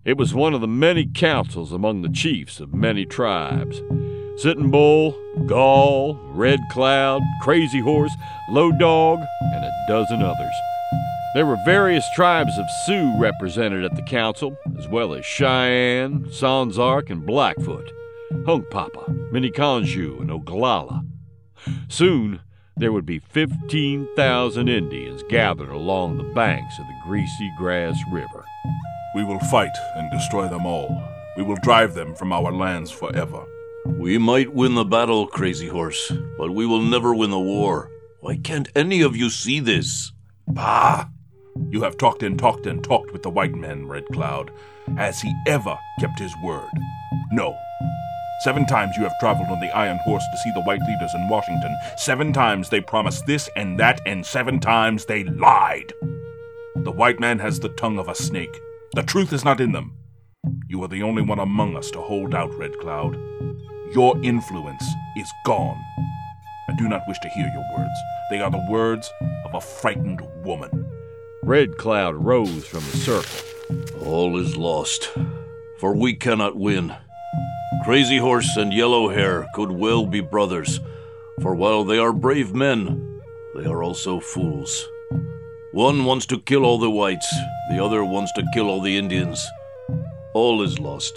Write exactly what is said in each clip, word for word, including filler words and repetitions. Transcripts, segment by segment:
It was one of the many councils among the chiefs of many tribes. Sitting Bull, Gall, Red Cloud, Crazy Horse, Low Dog, and a dozen others. There were various tribes of Sioux represented at the council, as well as Cheyenne, Sanzark, and Blackfoot, Hunkpapa, Minneconjou, and Oglala. Soon, there would be fifteen thousand Indians gathered along the banks of the Greasy Grass River. We will fight and destroy them all. We will drive them from our lands forever. We might win the battle, Crazy Horse, but we will never win the war. Why can't any of you see this? Bah! You have talked and talked and talked with the white man, Red Cloud. Has he ever kept his word? No. Seven times you have traveled on the Iron Horse to see the white leaders in Washington. Seven times they promised this and that, and seven times they lied. The white man has the tongue of a snake. The truth is not in them. You are the only one among us to hold out, Red Cloud. Your influence is gone. I do not wish to hear your words. They are the words of a frightened woman. Red Cloud rose from the circle. All is lost, for we cannot win. Crazy Horse and Yellow Hair could well be brothers, for while they are brave men, they are also fools. One wants to kill all the whites, the other wants to kill all the Indians. All is lost.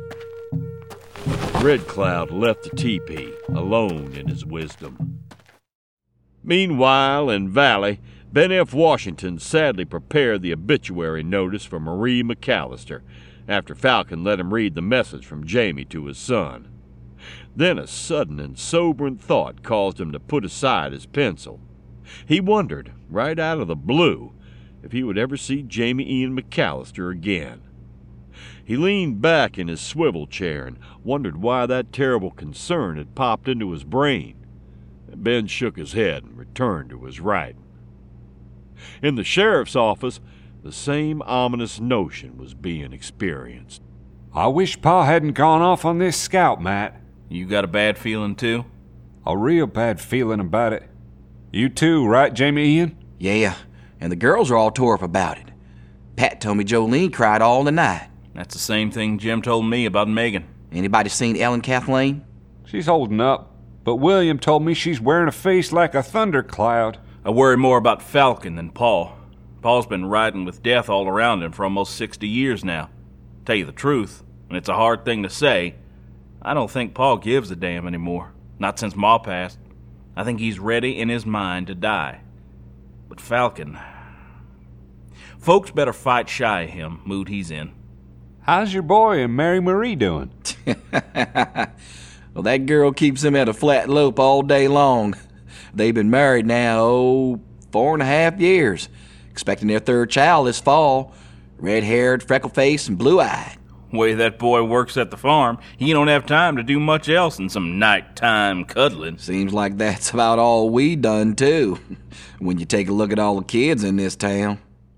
Red Cloud left the teepee, alone in his wisdom. Meanwhile, in Valley, Ben F. Washington sadly prepared the obituary notice for Marie McAllister after Falcon let him read the message from Jamie to his son. Then a sudden and sobering thought caused him to put aside his pencil. He wondered, right out of the blue, if he would ever see Jamie Ian McAllister again. He leaned back in his swivel chair and wondered why that terrible concern had popped into his brain. Ben shook his head and returned to his writing. In the sheriff's office, the same ominous notion was being experienced. I wish Pa hadn't gone off on this scout, Matt. You got a bad feeling, too? A real bad feeling about it. You too, right, Jamie Ian? Yeah, and the girls are all tore up about it. Pat told me Jolene cried all the night. That's the same thing Jim told me about Megan. Anybody seen Ellen Kathleen? She's holding up, but William told me she's wearing a face like a thundercloud. I worry more about Falcon than Paul. Paul's been riding with death all around him for almost sixty years now. Tell you the truth, and it's a hard thing to say, I don't think Paul gives a damn anymore. Not since Ma passed. I think he's ready in his mind to die. But Falcon... Folks better fight shy of him, mood he's in. How's your boy and Mary Marie doing? Well, that girl keeps him at a flat lope all day long. They've been married now, oh, four and a half years. Expecting their third child this fall. Red-haired, freckle-faced, and blue-eyed. Way that boy works at the farm, he don't have time to do much else than some nighttime cuddling. Seems like that's about all we done, too, when you take a look at all the kids in this town.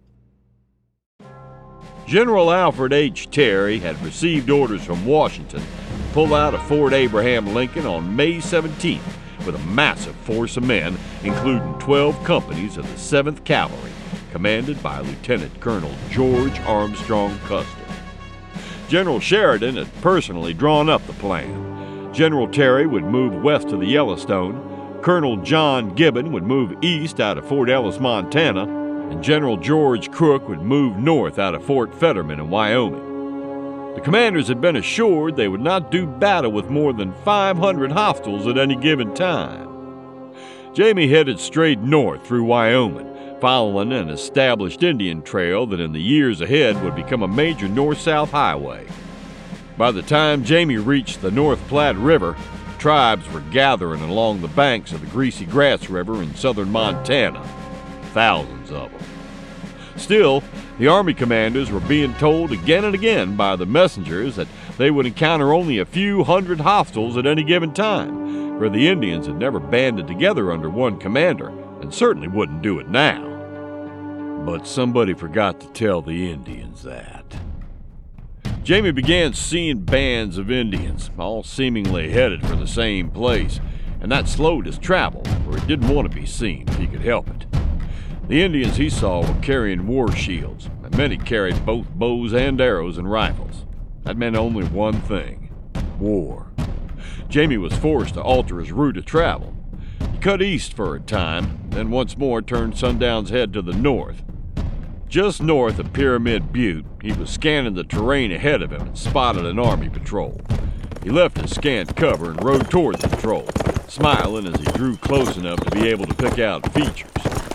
General Alfred H. Terry had received orders from Washington to pull out of Fort Abraham Lincoln on May seventeenth with a massive force of men, including twelve companies of the seventh Cavalry, commanded by Lieutenant Colonel George Armstrong Custer. General Sheridan had personally drawn up the plan. General Terry would move west to the Yellowstone, Colonel John Gibbon would move east out of Fort Ellis, Montana, and General George Crook would move north out of Fort Fetterman in Wyoming. The commanders had been assured they would not do battle with more than five hundred hostiles at any given time. Jamie headed straight north through Wyoming, following an established Indian trail that in the years ahead would become a major north-south highway. By the time Jamie reached the North Platte River, tribes were gathering along the banks of the Greasy Grass River in southern Montana, thousands of them. Still, the Army commanders were being told again and again by the messengers that they would encounter only a few hundred hostiles at any given time, for the Indians had never banded together under one commander, and certainly wouldn't do it now. But somebody forgot to tell the Indians that. Jamie began seeing bands of Indians, all seemingly headed for the same place, and that slowed his travel, for he didn't want to be seen if he could help it. The Indians he saw were carrying war shields, and many carried both bows and arrows and rifles. That meant only one thing: war. Jamie was forced to alter his route of travel. He cut east for a time, then once more turned Sundown's head to the north. Just north of Pyramid Butte, he was scanning the terrain ahead of him and spotted an army patrol. He left his scant cover and rode toward the patrol, smiling as he drew close enough to be able to pick out features.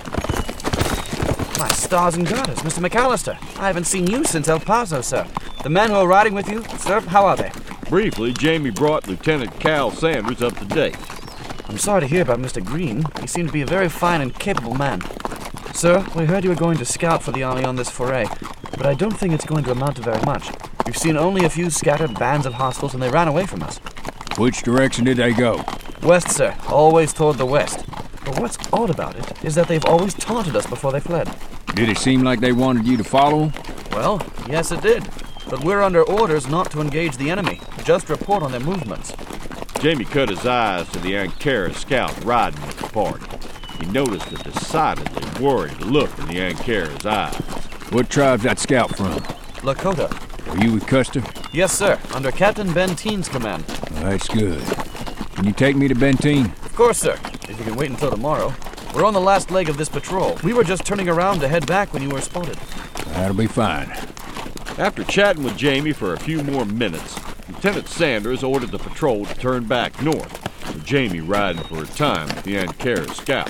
My stars and garters, Mister McAllister. I haven't seen you since El Paso, sir. The men who are riding with you, sir, how are they? Briefly, Jamie brought Lieutenant Cal Sanders up to date. I'm sorry to hear about Mister Green. He seemed to be a very fine and capable man. Sir, we heard you were going to scout for the army on this foray, but I don't think it's going to amount to very much. We've seen only a few scattered bands of hostiles, and they ran away from us. Which direction did they go? West, sir. Always toward the west. But what's odd about it is that they've always taunted us before they fled. Did it seem like they wanted you to follow them? Well, yes it did. But we're under orders not to engage the enemy, just report on their movements. Jamie cut his eyes to the Ankara scout riding with the party. He noticed a decidedly worried look in the Ankara's eyes. What tribe's that scout from? Lakota. Are you with Custer? Yes, sir. Under Captain Benteen's command. Well, that's good. Can you take me to Benteen? Of course, sir. If you can wait until tomorrow. We're on the last leg of this patrol. We were just turning around to head back when you were spotted. That'll be fine. After chatting with Jamie for a few more minutes, Lieutenant Sanders ordered the patrol to turn back north, with Jamie riding for a time with the Ankara scout.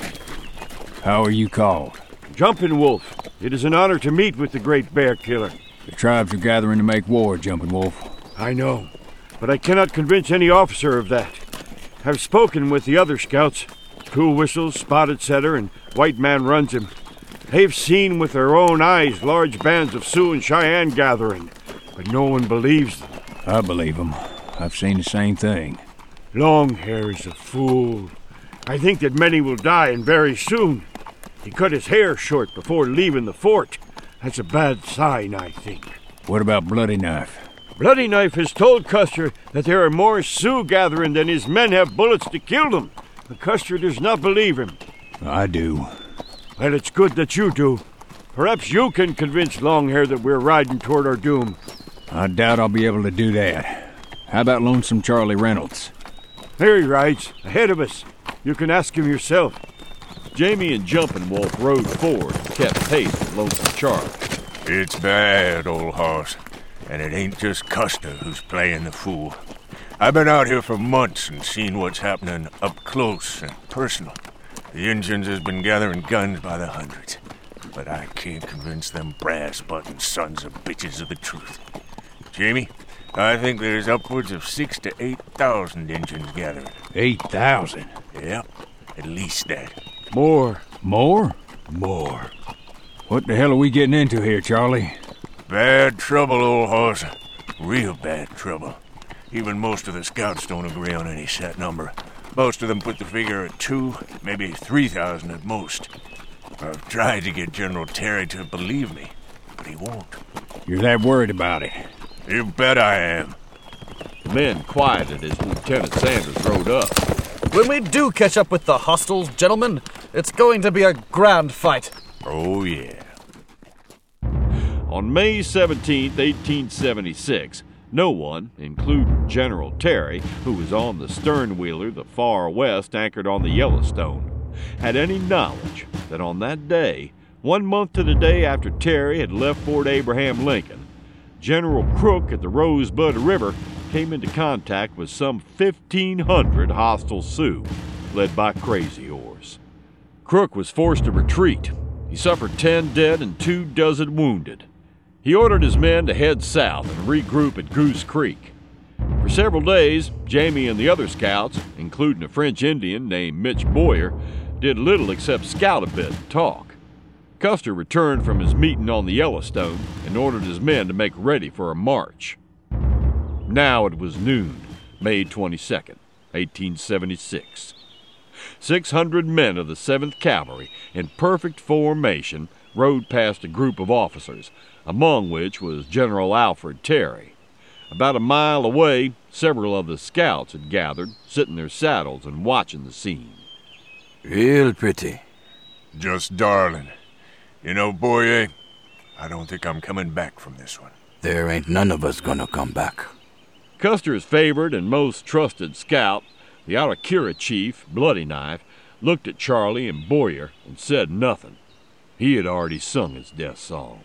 How are you called? Jumping Wolf. It is an honor to meet with the great bear killer. The tribes are gathering to make war, Jumping Wolf. I know, but I cannot convince any officer of that. I've spoken with the other scouts. Cool Whistles, Spotted Setter, and White Man runs him. They've seen with their own eyes large bands of Sioux and Cheyenne gathering, but no one believes them. I believe them. I've seen the same thing. Longhair is a fool. I think that many will die, and very soon. He cut his hair short before leaving the fort. That's a bad sign, I think. What about Bloody Knife? Bloody Knife has told Custer that there are more Sioux gathering than his men have bullets to kill them. But Custer does not believe him. I do. Well, it's good that you do. Perhaps you can convince Longhair that we're riding toward our doom. I doubt I'll be able to do that. How about Lonesome Charlie Reynolds? There he rides, ahead of us. You can ask him yourself. Jamie and Jumping Wolf rode forward and kept pace with Lonesome Charlie. It's bad, old horse. And it ain't just Custer who's playing the fool. I've been out here for months and seen what's happening up close and personal. The Injuns has been gathering guns by the hundreds. But I can't convince them brass-button sons of bitches of the truth. Jamie, I think there's upwards of six to eight thousand Injuns gathering. Eight thousand? Yep, at least that. More. More? More. What the hell are we getting into here, Charlie? Bad trouble, old horse. Real bad trouble. Even most of the scouts don't agree on any set number. Most of them put the figure at two, maybe three thousand at most. I've tried to get General Terry to believe me, but he won't. You're that worried about it? You bet I am. The men quieted as Lieutenant Sanders rode up. When we do catch up with the hostiles, gentlemen, it's going to be a grand fight. Oh, yeah. On May seventeenth, eighteen seventy-six, no one, including General Terry, who was on the stern-wheeler the Far West anchored on the Yellowstone, had any knowledge that on that day, one month to the day after Terry had left Fort Abraham Lincoln, General Crook at the Rosebud River came into contact with some fifteen hundred hostile Sioux, led by Crazy Horse. Crook was forced to retreat. He suffered ten dead and two dozen wounded. He ordered his men to head south and regroup at Goose Creek. For several days, Jamie and the other scouts, including a French Indian named Mitch Boyer, did little except scout a bit and talk. Custer returned from his meeting on the Yellowstone and ordered his men to make ready for a march. Now it was noon, May twenty-second, eighteen seventy-six. Six hundred men of the seventh Cavalry, in perfect formation, rode past a group of officers, among which was General Alfred Terry. About a mile away, several of the scouts had gathered, sitting in their saddles and watching the scene. Real pretty. Just darling. You know, Boyer, I don't think I'm coming back from this one. There ain't none of us gonna come back. Custer's favorite and most trusted scout, the Arakira chief, Bloody Knife, looked at Charlie and Boyer and said nothing. He had already sung his death song.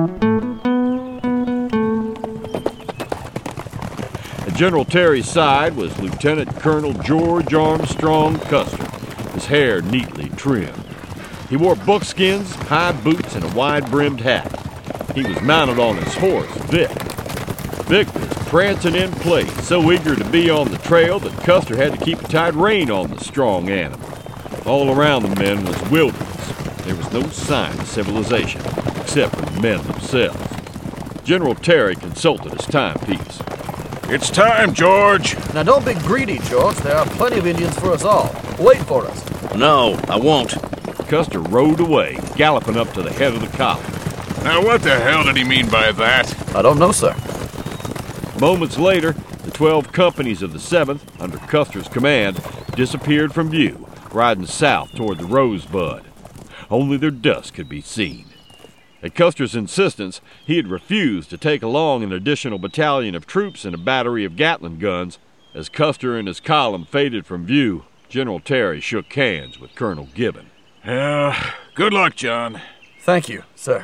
At General Terry's side was Lieutenant Colonel George Armstrong Custer, his hair neatly trimmed. He wore buckskins, high boots, and a wide-brimmed hat. He was mounted on his horse, Vic. Vic was prancing in place, so eager to be on the trail that Custer had to keep a tight rein on the strong animal. All around the men was wilderness. There was no sign of civilization, except for the men themselves. General Terry consulted his timepiece. It's time, George. Now don't be greedy, George. There are plenty of Indians for us all. Wait for us. No, I won't. Custer rode away, galloping up to the head of the column. Now what the hell did he mean by that? I don't know, sir. Moments later, the twelve companies of the seventh, under Custer's command, disappeared from view, riding south toward the Rosebud. Only their dust could be seen. At Custer's insistence, he had refused to take along an additional battalion of troops and a battery of Gatling guns. As Custer and his column faded from view, General Terry shook hands with Colonel Gibbon. Yeah, good luck, John. Thank you, sir.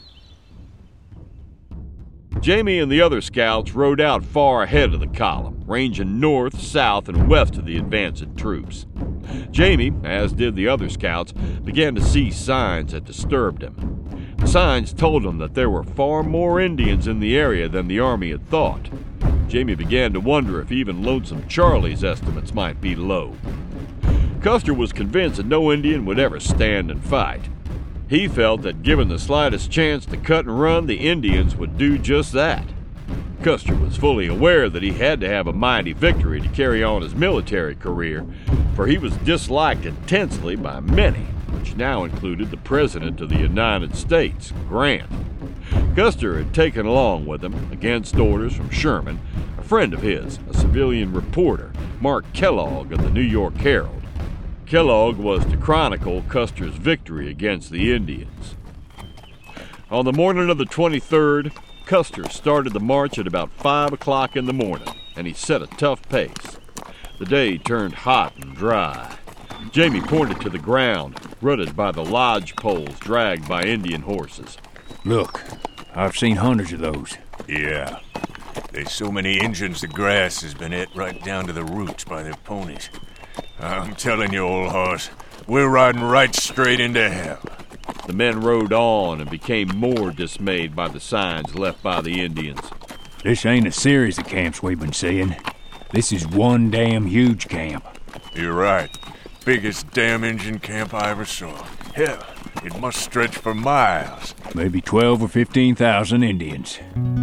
Jamie and the other scouts rode out far ahead of the column, ranging north, south, and west of the advancing troops. Jamie, as did the other scouts, began to see signs that disturbed him. The signs told him that there were far more Indians in the area than the army had thought. Jamie began to wonder if even Lonesome Charlie's estimates might be low. Custer was convinced that no Indian would ever stand and fight. He felt that given the slightest chance to cut and run, the Indians would do just that. Custer was fully aware that he had to have a mighty victory to carry on his military career, for he was disliked intensely by many, which now included the President of the United States, Grant. Custer had taken along with him, against orders from Sherman, a friend of his, a civilian reporter, Mark Kellogg of the New York Herald. Kellogg was to chronicle Custer's victory against the Indians. On the morning of the twenty-third, Custer started the march at about five o'clock in the morning, and he set a tough pace. The day turned hot and dry. Jamie pointed to the ground, rutted by the lodge poles dragged by Indian horses. Look, I've seen hundreds of those. Yeah. There's so many Injuns the grass has been ate right down to the roots by their ponies. I'm telling you, old horse, we're riding right straight into hell. The men rode on and became more dismayed by the signs left by the Indians. This ain't a series of camps we've been seeing. This is one damn huge camp. You're right. Biggest damn Injun camp I ever saw. Hell, it must stretch for miles. Maybe twelve or fifteen thousand Indians.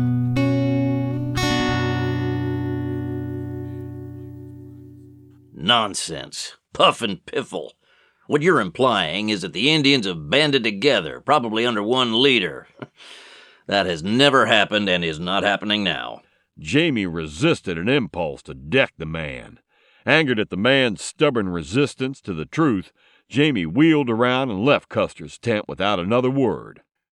Nonsense. Puff and piffle. What you're implying is that the Indians have banded together, probably under one leader. That has never happened and is not happening now. Jamie resisted an impulse to deck the man. Angered at the man's stubborn resistance to the truth, Jamie wheeled around and left Custer's tent without another word.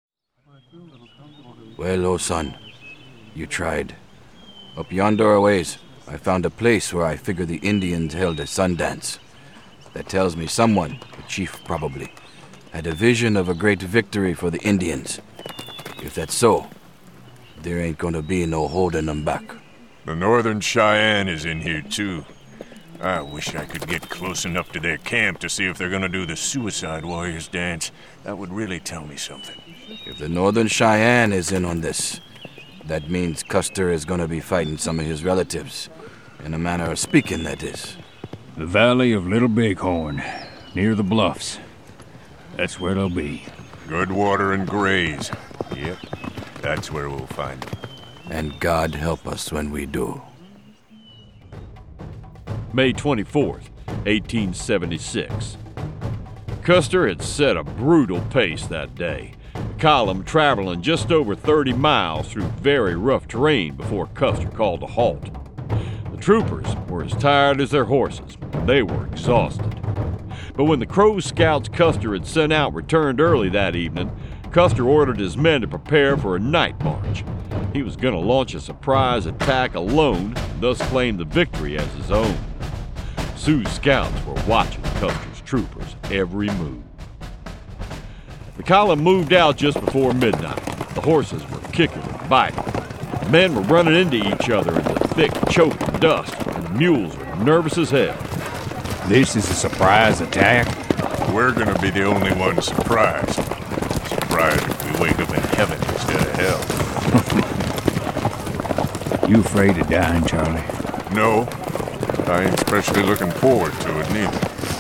Well, oh son, you tried. Up yonder a ways, I found a place where I figure the Indians held a Sundance. That tells me someone, a chief probably, had a vision of a great victory for the Indians. If that's so, there ain't gonna be no holding them back. The Northern Cheyenne is in here, too. I wish I could get close enough to their camp to see if they're gonna do the Suicide Warriors dance. That would really tell me something. If the Northern Cheyenne is in on this, that means Custer is gonna be fighting some of his relatives. In a manner of speaking, that is. The Valley of Little Bighorn, near the bluffs. That's where they'll be. Good water and graze. Yep, that's where we'll find them. And God help us when we do. May twenty-fourth, eighteen seventy-six. Custer had set a brutal pace that day, the column traveling just over thirty miles through very rough terrain before Custer called a halt. The troopers were as tired as their horses. They were exhausted. But when the Crow scouts Custer had sent out returned early that evening, Custer ordered his men to prepare for a night march. He was going to launch a surprise attack alone, and thus claim the victory as his own. Sioux's scouts were watching Custer's troopers' every move. The column moved out just before midnight. The horses were kicking and biting. The men were running into each other in the thick, choking dust, and the mules were nervous as hell. This is a surprise attack? We're gonna be the only ones surprised. Surprised if we wake up in heaven instead of hell. You afraid of dying, Charlie? No, I ain't especially looking forward to it neither.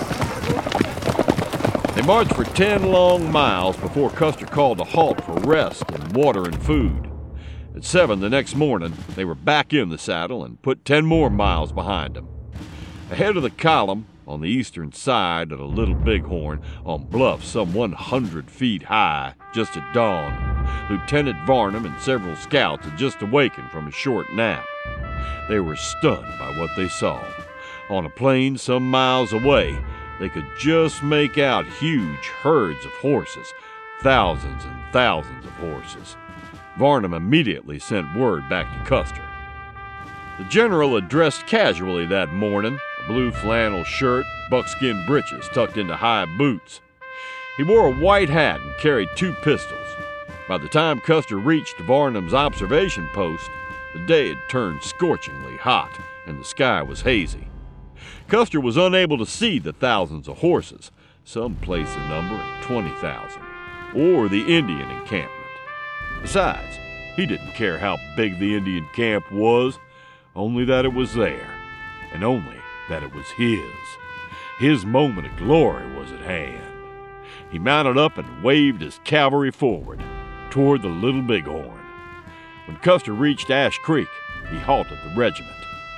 They marched for ten long miles before Custer called a halt for rest and water and food. At seven the next morning, they were back in the saddle and put ten more miles behind them. Ahead of the column, on the eastern side of the Little Bighorn, on bluffs some one hundred feet high, just at dawn, Lieutenant Varnum and several scouts had just awakened from a short nap. They were stunned by what they saw. On a plain some miles away, they could just make out huge herds of horses, thousands and thousands of horses. Varnum immediately sent word back to Custer. The general had dressed casually that morning, a blue flannel shirt, buckskin breeches tucked into high boots. He wore a white hat and carried two pistols. By the time Custer reached Varnum's observation post, the day had turned scorchingly hot and the sky was hazy. Custer was unable to see the thousands of horses, some place the number at twenty thousand, or the Indian encampment. Besides, he didn't care how big the Indian camp was, only that it was there, and only that it was his. His moment of glory was at hand. He mounted up and waved his cavalry forward, toward the Little Bighorn. When Custer reached Ash Creek, he halted the regiment.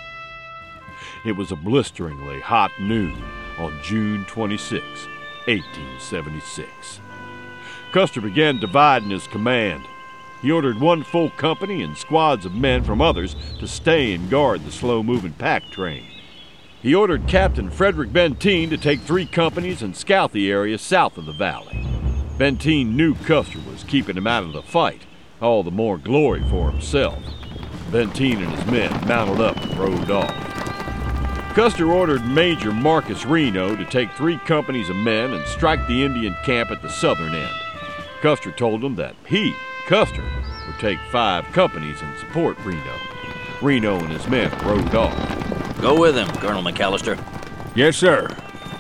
It was a blisteringly hot noon on June twenty-sixth, eighteen seventy-six. Custer began dividing his command. He ordered one full company and squads of men from others to stay and guard the slow-moving pack train. He ordered Captain Frederick Benteen to take three companies and scout the area south of the valley. Benteen knew Custer was keeping him out of the fight, all the more glory for himself. Benteen and his men mounted up and rode off. Custer ordered Major Marcus Reno to take three companies of men and strike the Indian camp at the southern end. Custer told him that he, Custer, would take five companies and support Reno. Reno and his men rode off. Go with him, Colonel McAllister. Yes, sir.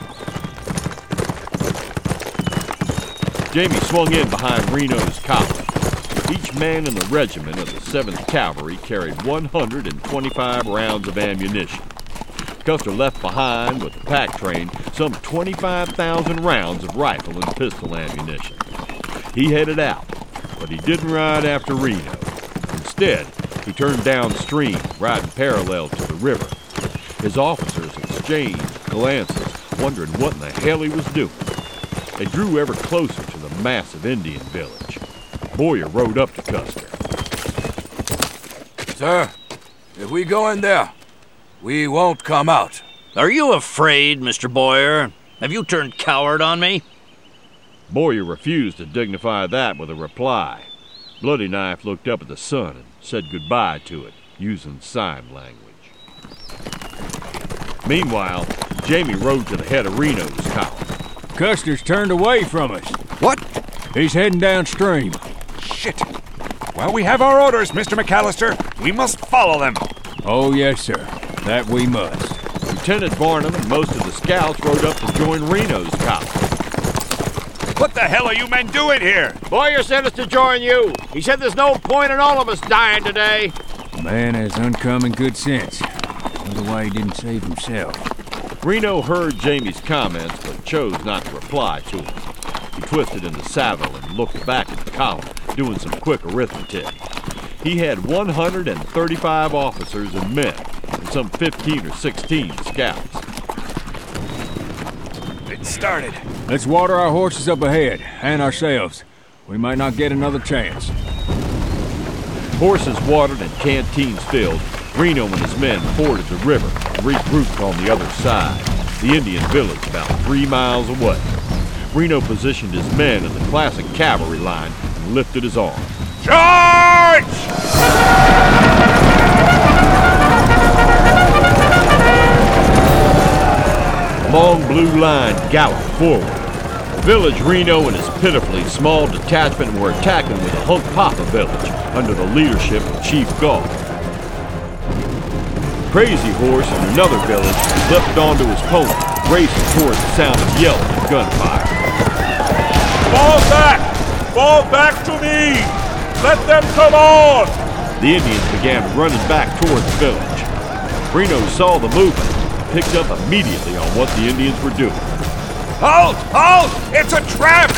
Jamie swung in behind Reno's column. Each man in the regiment of the seventh Cavalry carried one hundred twenty-five rounds of ammunition. Custer left behind with the pack train some twenty-five thousand rounds of rifle and pistol ammunition. He headed out, but he didn't ride after Reno. Instead, he turned downstream, riding parallel to the river. His officers exchanged glances, wondering what in the hell he was doing. They drew ever closer to the massive Indian village. Boyer rode up to Custer. Sir, if we go in there, we won't come out. Are you afraid, Mister Boyer? Have you turned coward on me? Boyer refused to dignify that with a reply. Bloody Knife looked up at the sun and said goodbye to it, using sign language. Meanwhile, Jamie rode to the head of Reno's column. Custer's turned away from us. What? He's heading downstream. Shit. Well, we have our orders, Mister McAllister. We must follow them. Oh, yes, sir. That we must. Lieutenant Varnum and most of the scouts rode up to join Reno's column. What the hell are you men doing here? Boyer sent us to join you. He said there's no point in all of us dying today. The man has uncommon good sense. Wonder why he didn't save himself. Reno heard Jamie's comments, but chose not to reply to him. He twisted in the saddle and looked back at the column, doing some quick arithmetic. He had one hundred thirty-five officers and men, and some fifteen or sixteen scouts. It started. Let's water our horses up ahead, and ourselves. We might not get another chance. Horses watered and canteens filled, Reno and his men forded the river and regrouped on the other side, the Indian village about three miles away. Reno positioned his men in the classic cavalry line and lifted his arm. Charge! The long blue line galloped forward. The village Reno and his pitifully small detachment were attacking with the Hunkpapa village under the leadership of Chief Gall. Crazy Horse in another village leapt onto his pony, racing towards the sound of yelling and gunfire. Fall back! Fall back to me! Let them come on! The Indians began running back toward the village. Reno saw the movement and picked up immediately on what the Indians were doing. Halt! Halt! It's a trap!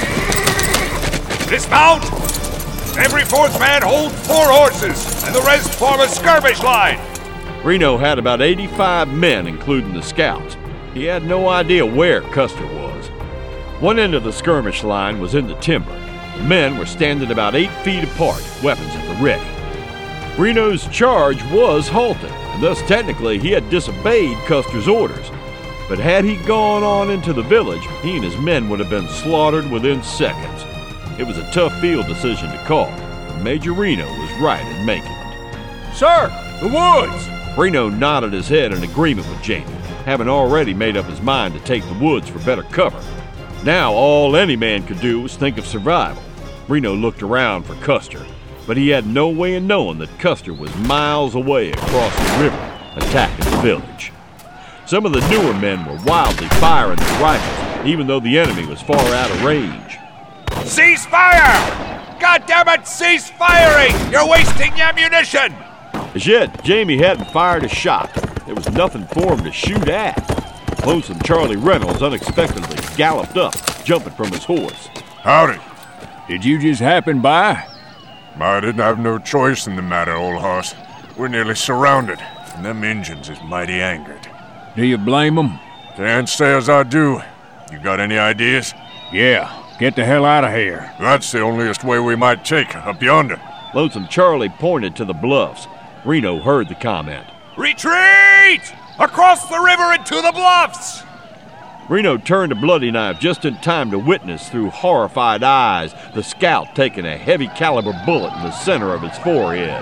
Dismount! Every fourth man holds four horses, and the rest form a skirmish line! Reno had about eighty-five men, including the scouts. He had no idea where Custer was. One end of the skirmish line was in the timber. The men were standing about eight feet apart, weapons at the ready. Reno's charge was halted, and thus technically he had disobeyed Custer's orders. But had he gone on into the village, he and his men would have been slaughtered within seconds. It was a tough field decision to call, and Major Reno was right in making it. Sir, the woods! Reno nodded his head in agreement with Jamie, having already made up his mind to take the woods for better cover. Now all any man could do was think of survival. Reno looked around for Custer, but he had no way of knowing that Custer was miles away across the river, attacking the village. Some of the newer men were wildly firing their rifles, even though the enemy was far out of range. Cease fire! God damn it, cease firing! You're wasting ammunition! As yet, Jamie hadn't fired a shot. There was nothing for him to shoot at. Lonesome Charlie Reynolds unexpectedly galloped up, jumping from his horse. Howdy. Did you just happen by? I didn't have no choice in the matter, old horse. We're nearly surrounded, and them Injuns is mighty angered. Do you blame them? Can't say as I do. You got any ideas? Yeah, get the hell out of here. That's the onlyest way we might take, up yonder. Lonesome Charlie pointed to the bluffs. Reno heard the comment. Retreat! Across the river and to the bluffs! Reno turned a bloody knife just in time to witness through horrified eyes the scout taking a heavy caliber bullet in the center of his forehead.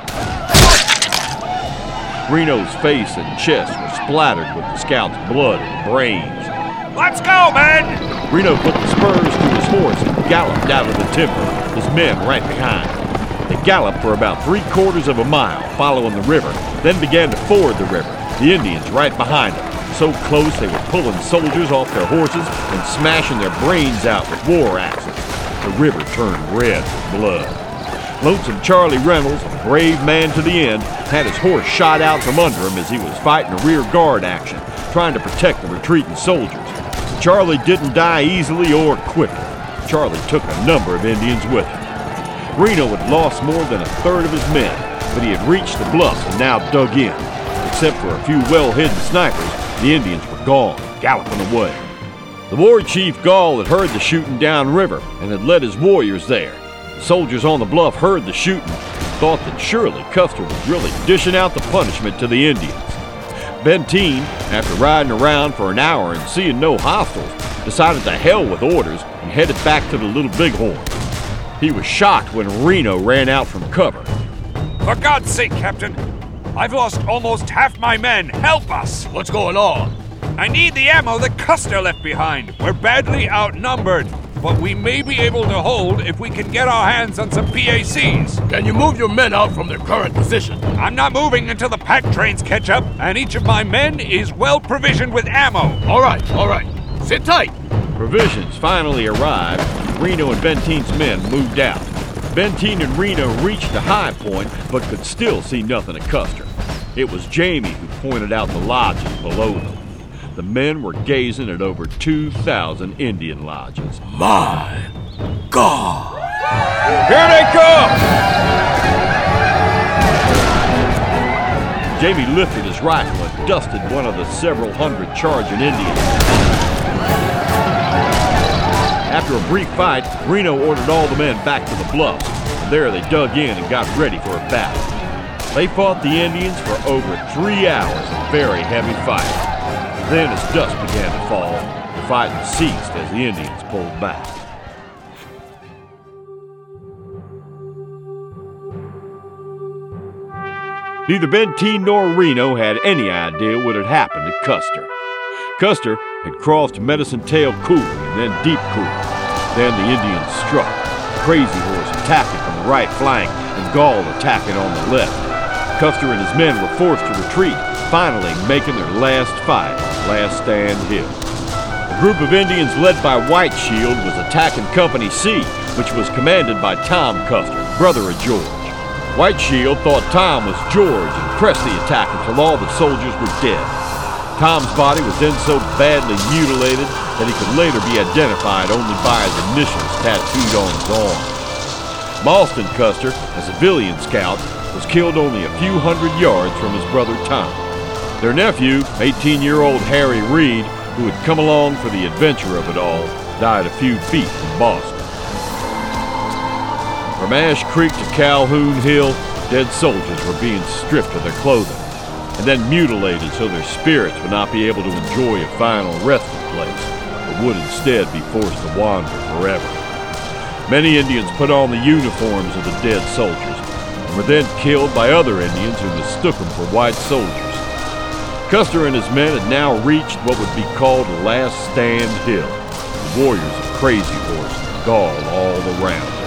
Reno's face and chest were splattered with the scout's blood and brains. Let's go, men! Reno put the spurs to his horse and galloped out of the timber, his men right behind him. They galloped for about three quarters of a mile, following the river, then began to ford the river, the Indians right behind them, so close they were pulling soldiers off their horses and smashing their brains out with war axes. The river turned red with blood. Lonesome Charlie Reynolds, a brave man to the end, had his horse shot out from under him as he was fighting a rear guard action, trying to protect the retreating soldiers. Charlie didn't die easily or quickly. Charlie took a number of Indians with him. Reno had lost more than a third of his men, but he had reached the bluffs and now dug in. Except for a few well-hidden snipers, the Indians were gone, galloping away. The war chief Gall had heard the shooting downriver and had led his warriors there. The soldiers on the bluff heard the shooting and thought that surely Custer was really dishing out the punishment to the Indians. Benteen, after riding around for an hour and seeing no hostiles, decided to hell with orders and headed back to the Little Bighorn. He was shocked when Reno ran out from cover. For God's sake, Captain! I've lost almost half my men. Help us! What's going on? I need the ammo that Custer left behind. We're badly outnumbered, but we may be able to hold if we can get our hands on some P A Cs. Can you move your men out from their current position? I'm not moving until the pack trains catch up, and each of my men is well provisioned with ammo. All right, all right. Sit tight. Provisions finally arrived. Reno and Benteen's men moved out. Benteen and Reno reached a high point, but could still see nothing of Custer. It was Jamie who pointed out the lodges below them. The men were gazing at over two thousand Indian lodges. My God! Here they come! Jamie lifted his rifle and dusted one of the several hundred charging Indians. After a brief fight, Reno ordered all the men back to the bluffs. There they dug in and got ready for a battle. They fought the Indians for over three hours of very heavy fighting. Then, as dusk began to fall, the fighting ceased as the Indians pulled back. Neither Benteen nor Reno had any idea what had happened to Custer. Custer had crossed Medicine Tail Coulee and then Deep Coulee. Then the Indians struck, Crazy Horse attacking from the right flank and Gall attacking on the left. Custer and his men were forced to retreat, finally making their last fight on Last Stand Hill. A group of Indians led by White Shield was attacking Company C, which was commanded by Tom Custer, brother of George. White Shield thought Tom was George and pressed the attack until all the soldiers were dead. Tom's body was then so badly mutilated that he could later be identified only by his initials tattooed on his arm. Maulston Custer, a civilian scout, was killed only a few hundred yards from his brother Tom. Their nephew, eighteen-year-old Harry Reed, who had come along for the adventure of it all, died a few feet from Boston. From Ash Creek to Calhoun Hill, dead soldiers were being stripped of their clothing and then mutilated so their spirits would not be able to enjoy a final resting place, but would instead be forced to wander forever. Many Indians put on the uniforms of the dead soldiers and were then killed by other Indians who mistook them for white soldiers. Custer and his men had now reached what would be called Last Stand Hill, the warriors of Crazy Horse and Gall all around it.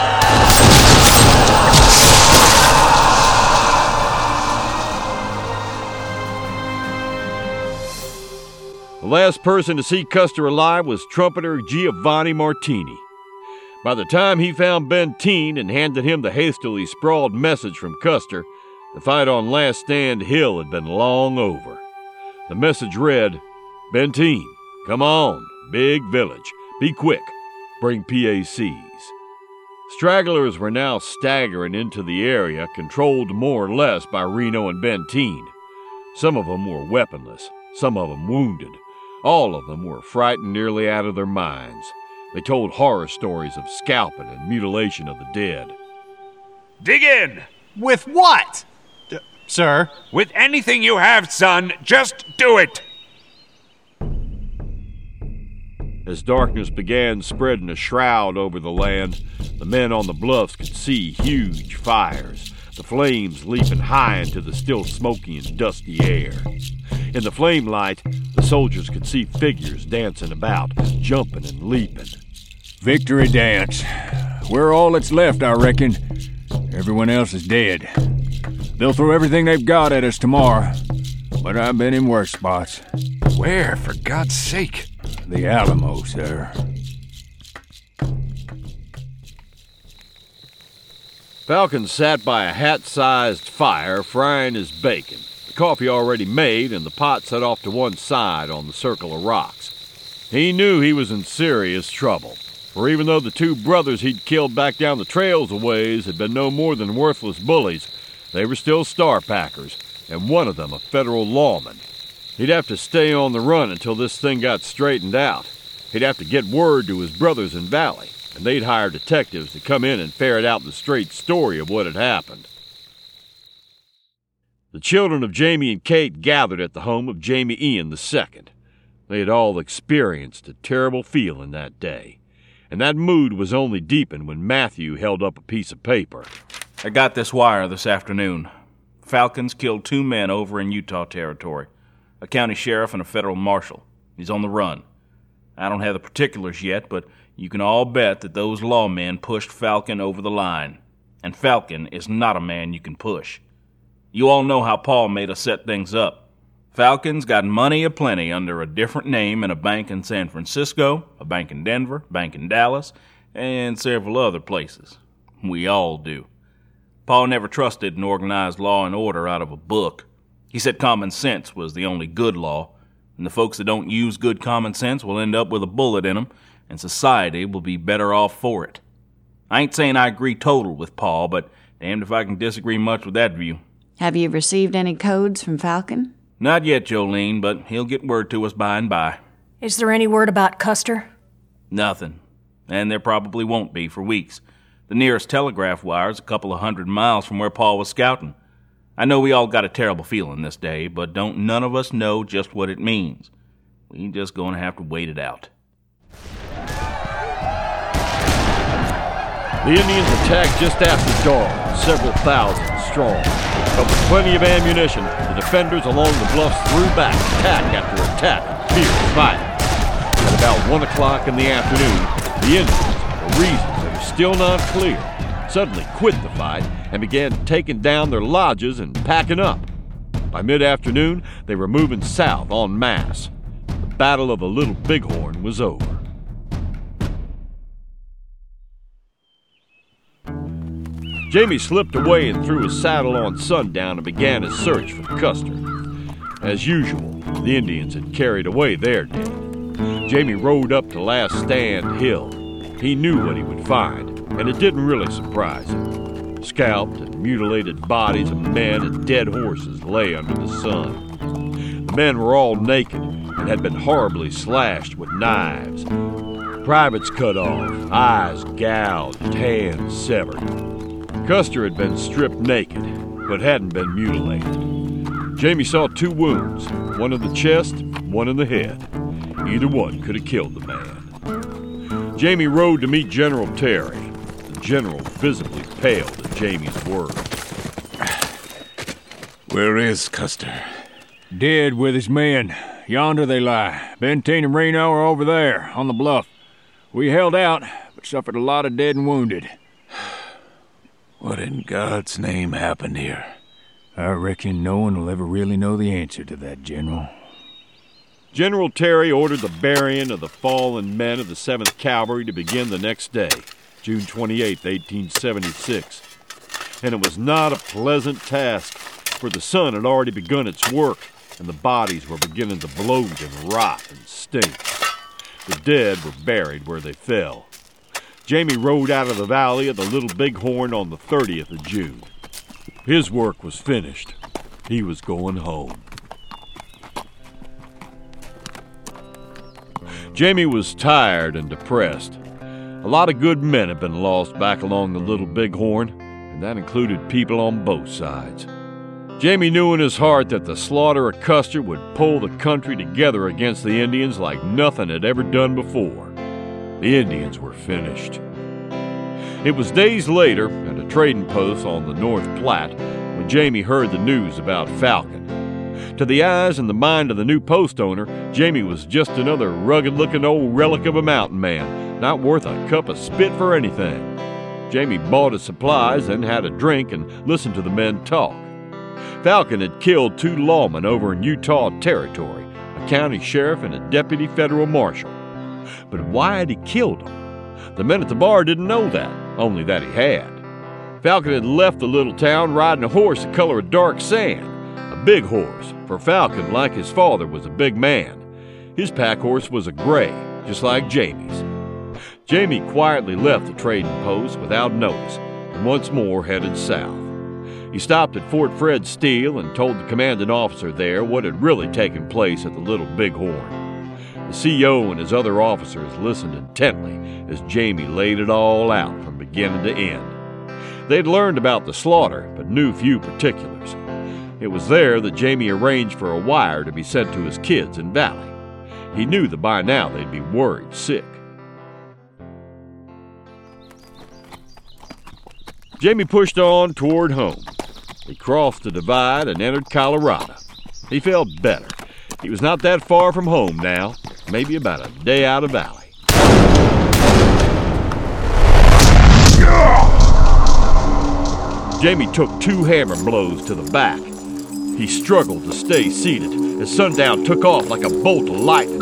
The last person to see Custer alive was trumpeter Giovanni Martini. By the time he found Benteen and handed him the hastily sprawled message from Custer, the fight on Last Stand Hill had been long over. The message read, "Benteen, come on, big village, be quick, bring P A Cs." Stragglers were now staggering into the area, controlled more or less by Reno and Benteen. Some of them were weaponless, some of them wounded. All of them were frightened nearly out of their minds. They told horror stories of scalping and mutilation of the dead. Dig in! With what? D- sir? With anything you have, son. Just do it! As darkness began spreading a shroud over the land, the men on the bluffs could see huge fires, the flames leaping high into the still smoky and dusty air. In the flame light, the soldiers could see figures dancing about, jumping and leaping. Victory dance. We're all that's left, I reckon. Everyone else is dead. They'll throw everything they've got at us tomorrow, but I've been in worse spots. Where, for God's sake? The Alamo, sir. Falcon sat by a hat-sized fire, frying his bacon, the coffee already made and the pot set off to one side on the circle of rocks. He knew he was in serious trouble, for even though the two brothers he'd killed back down the trails a ways had been no more than worthless bullies, they were still star packers, and one of them a federal lawman. He'd have to stay on the run until this thing got straightened out. He'd have to get word to his brothers in Valley, and they'd hire detectives to come in and ferret out the straight story of what had happened. The children of Jamie and Kate gathered at the home of Jamie Ian the Second. They had all experienced a terrible feeling that day, and that mood was only deepened when Matthew held up a piece of paper. I got this wire this afternoon. Falcons killed two men over in Utah Territory, a county sheriff and a federal marshal. He's on the run. I don't have the particulars yet, but you can all bet that those lawmen pushed Falcon over the line. And Falcon is not a man you can push. You all know how Paul made us set things up. Falcon's got money aplenty under a different name in a bank in San Francisco, a bank in Denver, a bank in Dallas, and several other places. We all do. Paul never trusted an organized law and order out of a book. He said common sense was the only good law, and the folks that don't use good common sense will end up with a bullet in them, and society will be better off for it. I ain't saying I agree total with Paul, but damned if I can disagree much with that view. Have you received any codes from Falcon? Not yet, Jolene, but he'll get word to us by and by. Is there any word about Custer? Nothing. And there probably won't be for weeks. The nearest telegraph wire's a couple of hundred miles from where Paul was scouting. I know we all got a terrible feeling this day, but don't none of us know just what it means. we ain't just gonna have to wait it out. The Indians attacked just after dawn, several thousand strong. But with plenty of ammunition, the defenders along the bluffs threw back attack after attack and fierce fighting. At about one o'clock in the afternoon, the Indians, for reasons that are still not clear, suddenly quit the fight and began taking down their lodges and packing up. By mid-afternoon, they were moving south en masse. The Battle of the Little Bighorn was over. Jamie slipped away and threw his saddle on sundown and began his search for Custer. As usual, the Indians had carried away their dead. Jamie rode up to Last Stand Hill. He knew what he would find, and it didn't really surprise him. Scalped and mutilated bodies of men and dead horses lay under the sun. The men were all naked and had been horribly slashed with knives. Privates cut off, eyes gouged, hands severed. Custer had been stripped naked, but hadn't been mutilated. Jamie saw two wounds, one in the chest, one in the head. Either one could have killed the man. Jamie rode to meet General Terry. The general visibly paled at Jamie's words. Where is Custer? Dead with his men. Yonder they lie. Benteen and Reno are over there, on the bluff. We held out, but suffered a lot of dead and wounded. What in God's name happened here? I reckon no one will ever really know the answer to that, General. General Terry ordered the burying of the fallen men of the seventh Cavalry to begin the next day, June twenty-eighth, eighteen seventy-six. And it was not a pleasant task, for the sun had already begun its work, and the bodies were beginning to bloat and rot and stink. The dead were buried where they fell. Jamie rode out of the valley of the Little Bighorn on the thirtieth of June. His work was finished. He was going home. Jamie was tired and depressed. A lot of good men had been lost back along the Little Bighorn, and that included people on both sides. Jamie knew in his heart that the slaughter of Custer would pull the country together against the Indians like nothing had ever done before. The Indians were finished. It was days later, at a trading post on the North Platte, when Jamie heard the news about Falcon. To the eyes and the mind of the new post owner, Jamie was just another rugged-looking old relic of a mountain man, not worth a cup of spit for anything. Jamie bought his supplies, then had a drink and listened to the men talk. Falcon had killed two lawmen over in Utah Territory, a county sheriff and a deputy federal marshal. But why had he killed them? The men at the bar didn't know that, only that he had. Falcon had left the little town riding a horse the color of dark sand, a big horse, for Falcon, like his father, was a big man. His pack horse was a gray, just like Jamie's. Jamie quietly left the trading post without notice and once more headed south. He stopped at Fort Fred Steele and told the commanding officer there what had really taken place at the Little Bighorn. The C O and his other officers listened intently as Jamie laid it all out from beginning to end. They'd learned about the slaughter, but knew few particulars. It was there that Jamie arranged for a wire to be sent to his kids in Valley. He knew that by now they'd be worried sick. Jamie pushed on toward home. He crossed the divide and entered Colorado. He felt better. He was not that far from home now, maybe about a day out of Valley. Jamie took two hammer blows to the back. He struggled to stay seated as sundown took off like a bolt of lightning.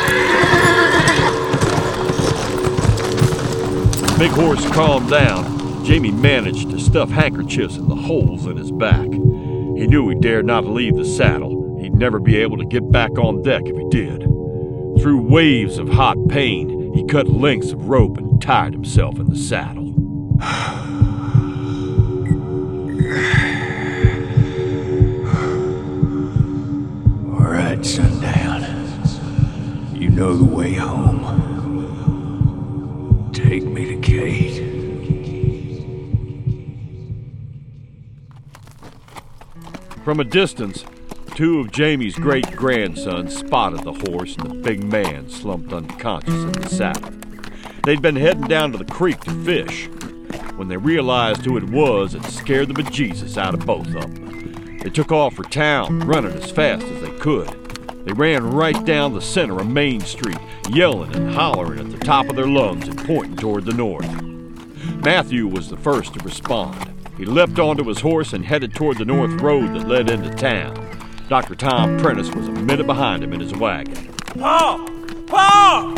Big Horse calmed down. Jamie managed to stuff handkerchiefs in the holes in his back. He knew he dared not leave the saddle. He'd never be able to get back on deck if he did. Through waves of hot pain, he cut lengths of rope and tied himself in the saddle. All right, Sundown. You know the way home. Take me to Kate. From a distance, two of Jamie's great-grandsons spotted the horse and the big man slumped unconscious in the saddle. They'd been heading down to the creek to fish. When they realized who it was, it scared the bejesus out of both of them. They took off for town, running as fast as they could. They ran right down the center of Main Street, yelling and hollering at the top of their lungs and pointing toward the north. Matthew was the first to respond. He leapt onto his horse and headed toward the north road that led into town. Doctor Tom Prentice was a minute behind him in his wagon. Paul! Paul!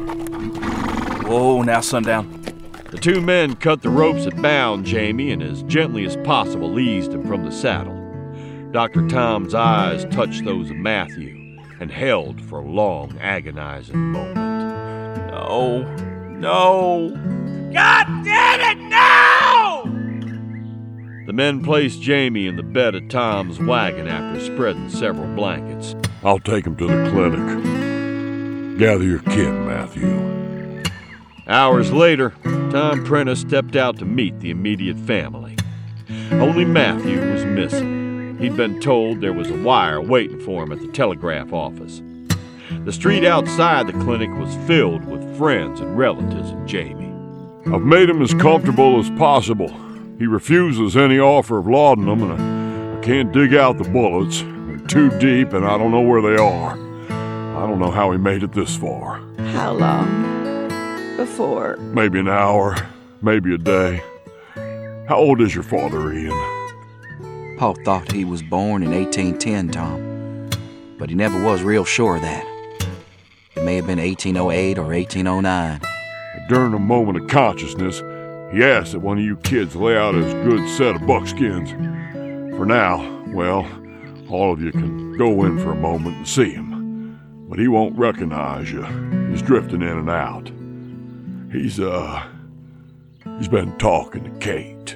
Whoa, now sundown. The two men cut the ropes that bound Jamie and as gently as possible eased him from the saddle. Doctor Tom's eyes touched those of Matthew and held for a long, agonizing moment. No. No. God damn it, no! The men placed Jamie in the bed of Tom's wagon after spreading several blankets. I'll take him to the clinic. Gather your kit, Matthew. Hours later, Tom Prentice stepped out to meet the immediate family. Only Matthew was missing. He'd been told there was a wire waiting for him at the telegraph office. The street outside the clinic was filled with friends and relatives of Jamie. I've made him as comfortable as possible. He refuses any offer of laudanum, and I, I can't dig out the bullets. They're too deep, and I don't know where they are. I don't know how he made it this far. How long before? Maybe an hour, maybe a day. How old is your father, Ian? Paul thought he was born in eighteen ten, Tom, but he never was real sure of that. It may have been eighteen oh eight or eighteen oh nine. During a moment of consciousness, he asked that one of you kids lay out his good set of buckskins. For now, well, all of you can go in for a moment and see him. But he won't recognize you. He's drifting in and out. He's, uh, he's been talking to Kate.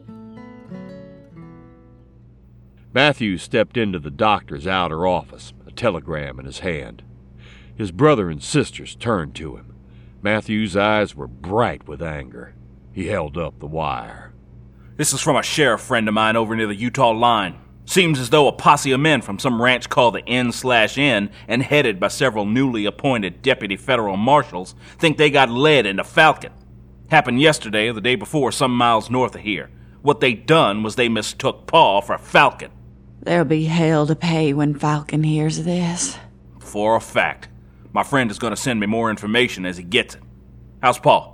Matthew stepped into the doctor's outer office, a telegram in his hand. His brother and sisters turned to him. Matthew's eyes were bright with anger. He held up the wire. This is from a sheriff friend of mine over near the Utah line. Seems as though a posse of men from some ranch called the N slash N and headed by several newly appointed deputy federal marshals think they got led into Falcon. Happened yesterday or the day before, some miles north of here. What they done was they mistook Paul for Falcon. There'll be hell to pay when Falcon hears this. For a fact. My friend is going to send me more information as he gets it. How's Paul?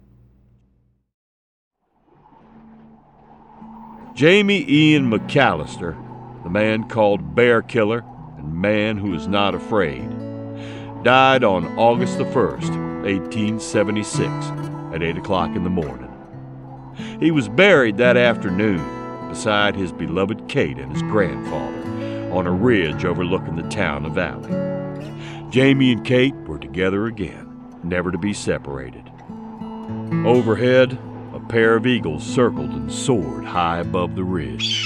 Jamie Ian McAllister, the man called Bear Killer and Man Who Is Not Afraid, died on August the first, eighteen seventy-six, at eight o'clock in the morning. He was buried that afternoon beside his beloved Kate and his grandfather on a ridge overlooking the town of Valley. Jamie and Kate were together again, never to be separated. Overhead, a pair of eagles circled and soared high above the ridge.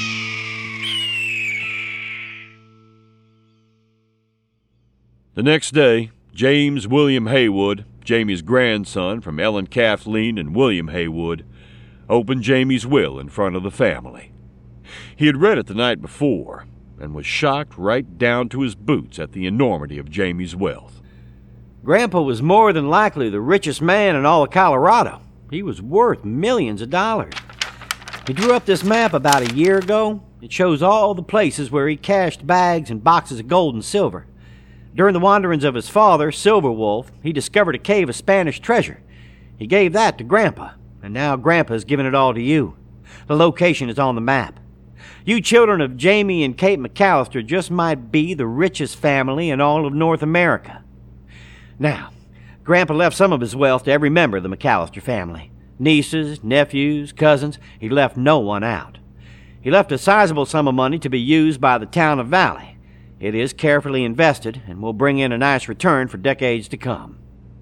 The next day, James William Haywood, Jamie's grandson from Ellen Kathleen and William Haywood, opened Jamie's will in front of the family. He had read it the night before and was shocked right down to his boots at the enormity of Jamie's wealth. Grandpa was more than likely the richest man in all of Colorado. He was worth millions of dollars. He drew up this map about a year ago. It shows all the places where he cached bags and boxes of gold and silver. During the wanderings of his father, Silver Wolf, he discovered a cave of Spanish treasure. He gave that to Grandpa, and now Grandpa's given it all to you. The location is on the map. You children of Jamie and Kate McAllister just might be the richest family in all of North America. Now, Grandpa left some of his wealth to every member of the McAllister family. Nieces, nephews, cousins, he left no one out. He left a sizable sum of money to be used by the town of Valley. It is carefully invested and will bring in a nice return for decades to come.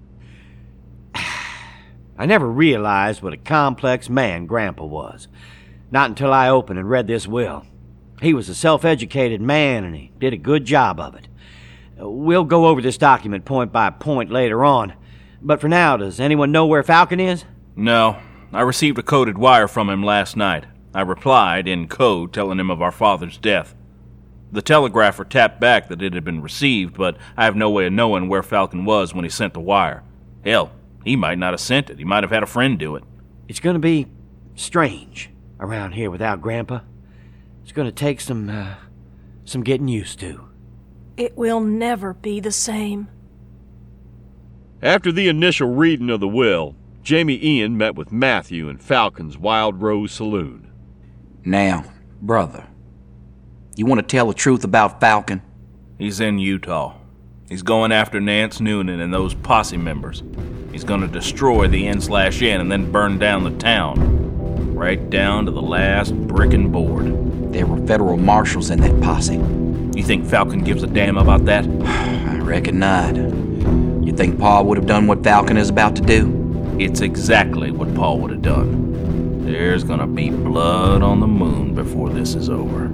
I never realized what a complex man Grandpa was. Not until I opened and read this will. He was a self-educated man, and he did a good job of it. We'll go over this document point by point later on. But for now, does anyone know where Falcon is? No. I received a coded wire from him last night. I replied in code telling him of our father's death. The telegrapher tapped back that it had been received, but I have no way of knowing where Falcon was when he sent the wire. Hell, he might not have sent it. He might have had a friend do it. It's going to be strange around here without Grandpa. It's going to take some, uh, some getting used to. It will never be the same. After the initial reading of the will, Jamie Ian met with Matthew in Falcon's Wild Rose Saloon. Now, brother, you want to tell the truth about Falcon? He's in Utah. He's going after Nance Noonan and those posse members. He's going to destroy the N slash N and then burn down the town. Right down to the last brick and board. There were federal marshals in that posse. You think Falcon gives a damn about that? I reckon not. You think Paul would have done what Falcon is about to do? It's exactly what Paul would have done. There's gonna be blood on the moon before this is over.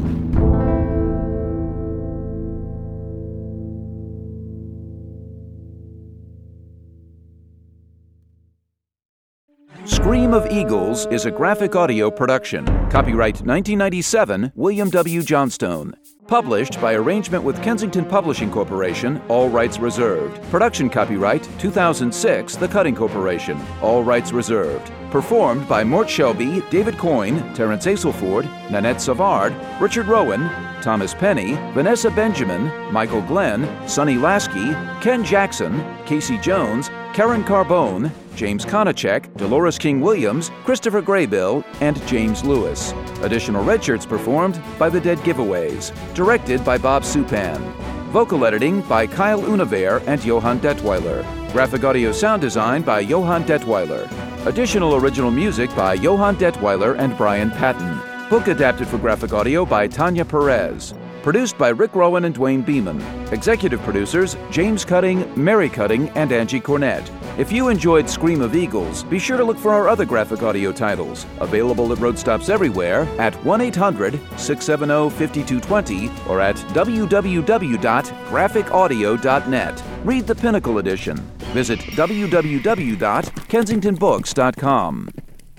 Scream of Eagles is a graphic audio production. Copyright nineteen ninety-seven, William W. Johnstone. Published by arrangement with Kensington Publishing Corporation, all rights reserved. Production copyright two thousand six, The Cutting Corporation, all rights reserved. Performed by Mort Shelby, David Coyne, Terence Aselford, Nanette Savard, Richard Rowan, Thomas Penny, Vanessa Benjamin, Michael Glenn, Sonny Lasky, Ken Jackson, Casey Jones, Karen Carbone, James Konachek, Dolores King-Williams, Christopher Graybill, and James Lewis. Additional red shirts performed by The Dead Giveaways. Directed by Bob Supan. Vocal editing by Kyle Univere and Johann Detweiler. Graphic audio sound design by Johann Detweiler. Additional original music by Johann Detweiler and Brian Patton. Book adapted for graphic audio by Tanya Perez. Produced by Rick Rowan and Dwayne Beeman. Executive producers James Cutting, Mary Cutting, and Angie Cornett. If you enjoyed Scream of Eagles, be sure to look for our other graphic audio titles, available at road stops everywhere at one eight hundred, six seven zero, five two two zero or at w w w dot graphic audio dot net. Read the Pinnacle edition. Visit w w w dot kensington books dot com.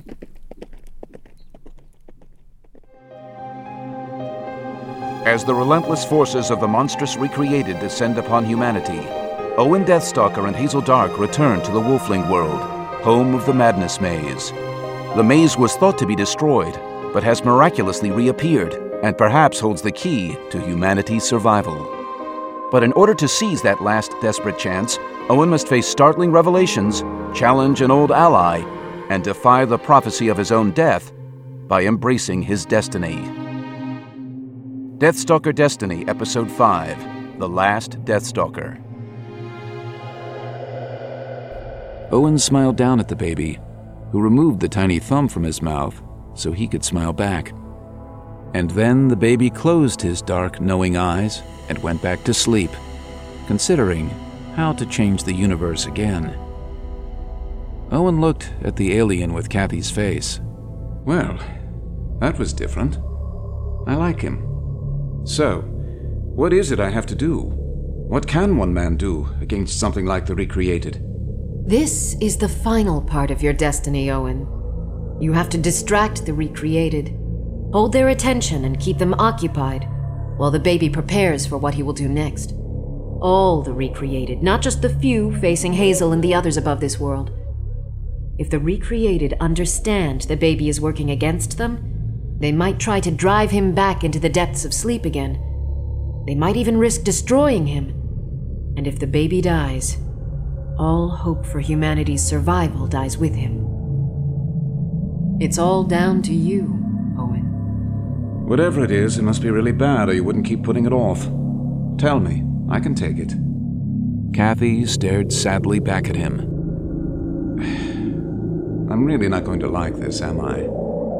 As the relentless forces of the monstrous recreated descend upon humanity, Owen Deathstalker and Hazel Dark return to the Wolfling world, home of the Madness Maze. The maze was thought to be destroyed, but has miraculously reappeared, and perhaps holds the key to humanity's survival. But in order to seize that last desperate chance, Owen must face startling revelations, challenge an old ally, and defy the prophecy of his own death by embracing his destiny. Deathstalker Destiny, Episode five, The Last Deathstalker. Owen smiled down at the baby, who removed the tiny thumb from his mouth so he could smile back. And then the baby closed his dark, knowing eyes and went back to sleep, considering how to change the universe again. Owen looked at the alien with Kathy's face. Well, that was different. I like him. So, what is it I have to do? What can one man do against something like the Recreated? This is the final part of your destiny, Owen. You have to distract the Recreated, hold their attention and keep them occupied, while the baby prepares for what he will do next. All the Recreated, not just the few facing Hazel and the others above this world. If the Recreated understand the baby is working against them, they might try to drive him back into the depths of sleep again. They might even risk destroying him. And if the baby dies, all hope for humanity's survival dies with him. It's all down to you, Owen. Whatever it is, it must be really bad or you wouldn't keep putting it off. Tell me, I can take it. Kathy stared sadly back at him. I'm really not going to like this, am I?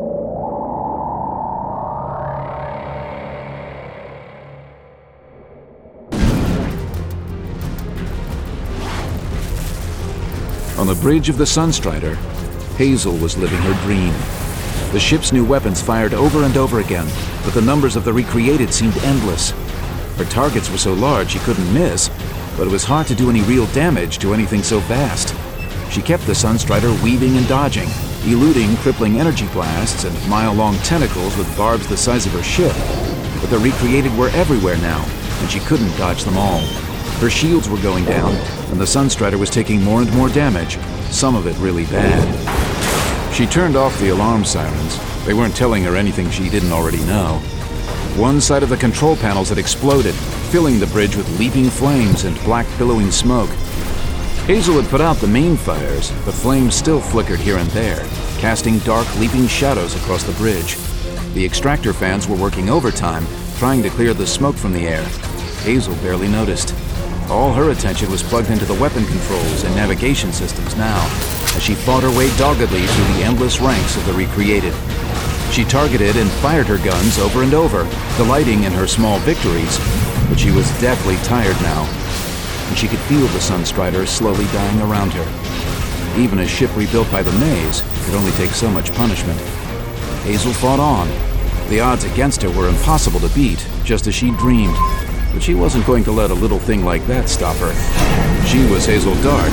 On the bridge of the Sunstrider, Hazel was living her dream. The ship's new weapons fired over and over again, but the numbers of the Recreated seemed endless. Her targets were so large she couldn't miss, but it was hard to do any real damage to anything so vast. She kept the Sunstrider weaving and dodging, eluding crippling energy blasts and mile-long tentacles with barbs the size of her ship. but the Recreated were everywhere now, and she couldn't dodge them all. Her shields were going down, and the Sunstrider was taking more and more damage, some of it really bad. She turned off the alarm sirens. They weren't telling her anything she didn't already know. One side of the control panels had exploded, filling the bridge with leaping flames and black billowing smoke. Hazel had put out the main fires, but flames still flickered here and there, casting dark, leaping shadows across the bridge. The extractor fans were working overtime, trying to clear the smoke from the air. Hazel barely noticed. All her attention was plugged into the weapon controls and navigation systems now, as she fought her way doggedly through the endless ranks of the Recreated. She targeted and fired her guns over and over, delighting in her small victories, but she was deathly tired now, and she could feel the Sunstrider slowly dying around her. Even a ship rebuilt by the Maze could only take so much punishment. Hazel fought on. The odds against her were impossible to beat, just as she dreamed, but she wasn't going to let a little thing like that stop her. She was Hazel Dark,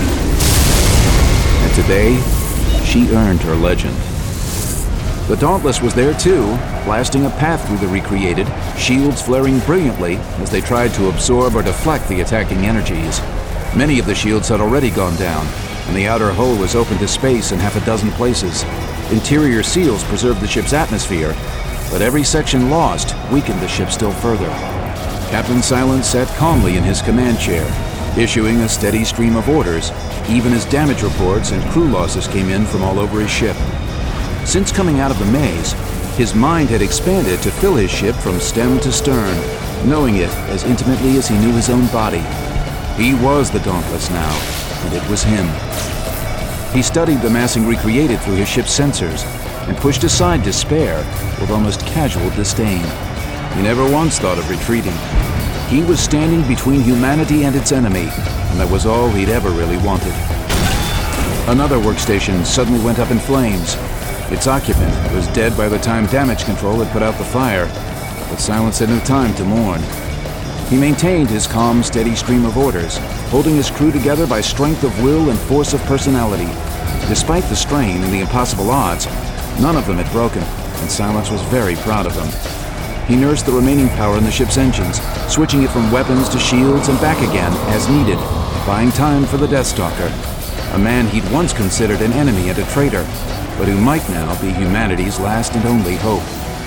and today, she earned her legend. The Dauntless was there too, blasting a path through the Recreated, shields flaring brilliantly as they tried to absorb or deflect the attacking energies. Many of the shields had already gone down, and the outer hull was open to space in half a dozen places. Interior seals preserved the ship's atmosphere, but every section lost weakened the ship still further. Captain Silence sat calmly in his command chair, issuing a steady stream of orders, even as damage reports and crew losses came in from all over his ship. Since coming out of the Maze, his mind had expanded to fill his ship from stem to stern, knowing it as intimately as he knew his own body. He was the Dauntless now, and it was him. He studied the massing Recreated through his ship's sensors, and pushed aside despair with almost casual disdain. He never once thought of retreating. He was standing between humanity and its enemy, and that was all he'd ever really wanted. Another workstation suddenly went up in flames. Its occupant was dead by the time damage control had put out the fire, but Silence had no time to mourn. He maintained his calm, steady stream of orders, holding his crew together by strength of will and force of personality. Despite the strain and the impossible odds, none of them had broken, and Silence was very proud of them. He nursed the remaining power in the ship's engines, switching it from weapons to shields and back again as needed, buying time for the Deathstalker, a man he'd once considered an enemy and a traitor, but who might now be humanity's last and only hope.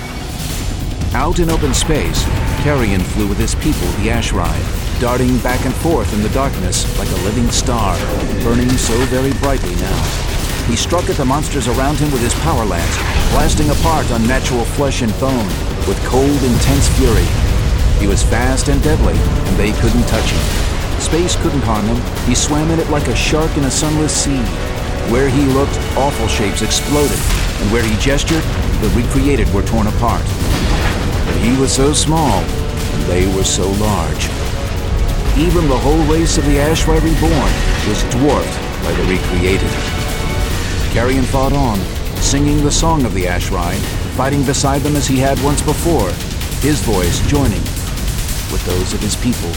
Out in open space, Carrion flew with his people the Ash Ride, darting back and forth in the darkness like a living star, burning so very brightly now. He struck at the monsters around him with his power lance, blasting apart unnatural flesh and bone with cold, intense fury. He was fast and deadly, and they couldn't touch him. Space couldn't harm him. He swam in it like a shark in a sunless sea. Where he looked, awful shapes exploded, and where he gestured, the Recreated were torn apart. But he was so small, and they were so large. Even the whole race of the Ashrai Reborn was dwarfed by the Recreated. Carrion fought on, singing the song of the Ashrai, fighting beside them as he had once before, his voice joining with those of his people.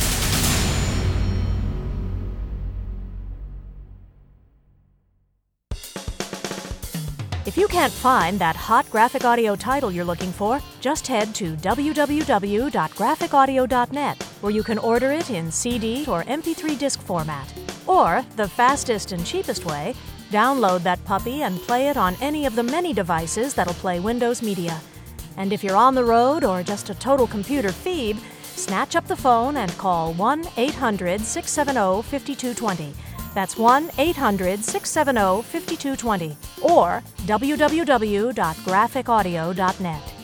If you can't find that hot graphic audio title you're looking for, just head to w w w dot graphic audio dot net, where you can order it in C D or M P three disc format. Or, the fastest and cheapest way, download that puppy and play it on any of the many devices that'll play Windows Media. And if you're on the road or just a total computer phoebe, snatch up the phone and call one eight hundred, six seven zero, five two two zero. That's one eight hundred, six seven zero, five two two zero. Or w w w dot graphic audio dot net.